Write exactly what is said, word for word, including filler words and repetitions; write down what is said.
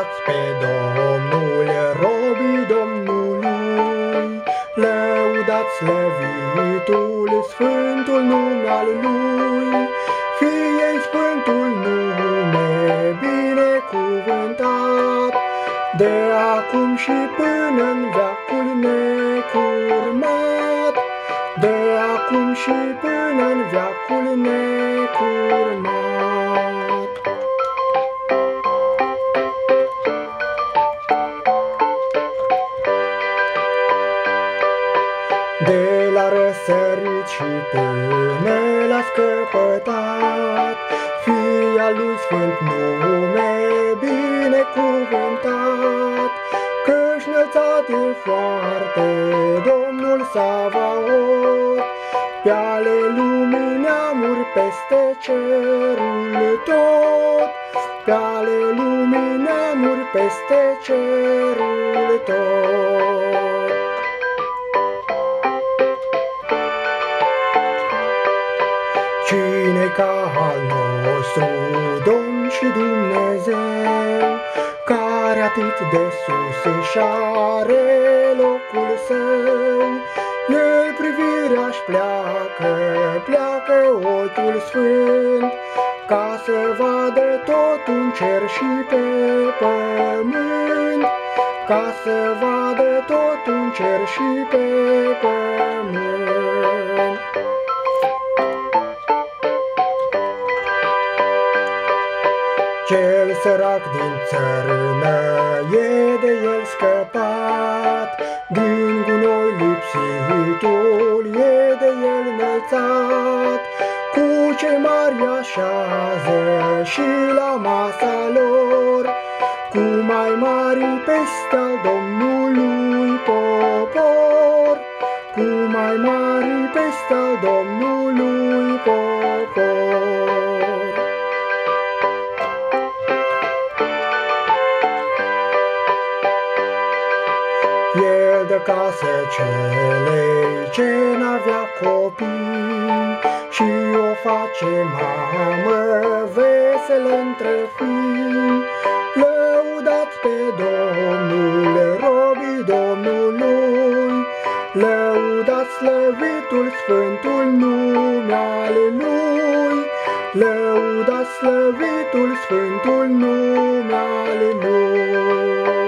Lăudați pe Domnul, robii Domnului, lăudați slăvitul, sfântul nume al Lui, fie-i sfântul nume binecuvântat, de acum și până-n veacul necurmat, de acum și până-n veacul necurmat. De la răsărit și până la scăpătat, fie al lui sfânt nume binecuvântat, că-și înălțat e foarte Domnul Savaot, pe ale lumii neamuri peste cerul tot, pe ale lumii neamuri peste cerul tot. Cine ca al nostru Domn și Dumnezeu, care atât de sus își are locul său, El privirea-și pleacă, pleacă ochiul sfânt, ca să vadă tot în cer și pe pământ, ca să vadă tot în cer și pe pământ. Cel sărac din țărână e de el scăpat, din gunoi lipsitul e de el înălțat, cu cei mari așează și la masa lor, cu mai mari peste al Domnului popor, cu mai mari peste al Domnului popor. El dă casă celei ce n-avea copii și o face mamă veselă între fii. Lăudați pe Domnul, robii Domnului, lăudați slăvitul sfântul nume al Lui, lăudați slăvitul sfântul nume al Lui.